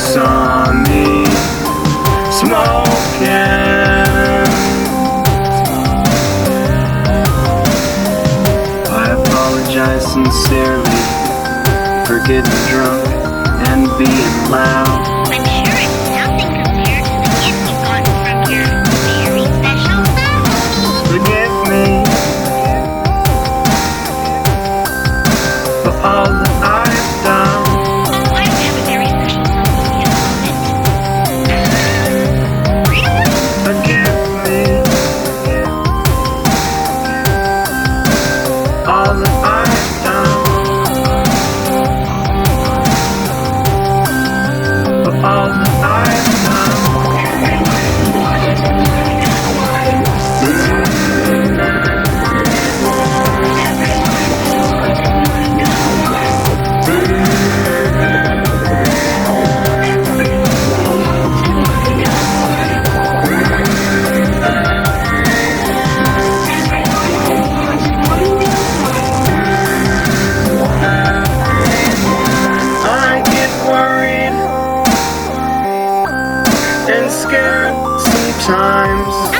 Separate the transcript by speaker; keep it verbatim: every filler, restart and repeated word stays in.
Speaker 1: saw me smoking. I apologize sincerely for getting drunk and being loud.
Speaker 2: I'm sure it's nothing compared to the gift you got from your very special family.
Speaker 1: Forgive me for all that I've done.
Speaker 2: Oh, I have a very special family at the moment. Really?
Speaker 1: Forgive me all that I've done. For all that I've done. I get worried and scared sometimes.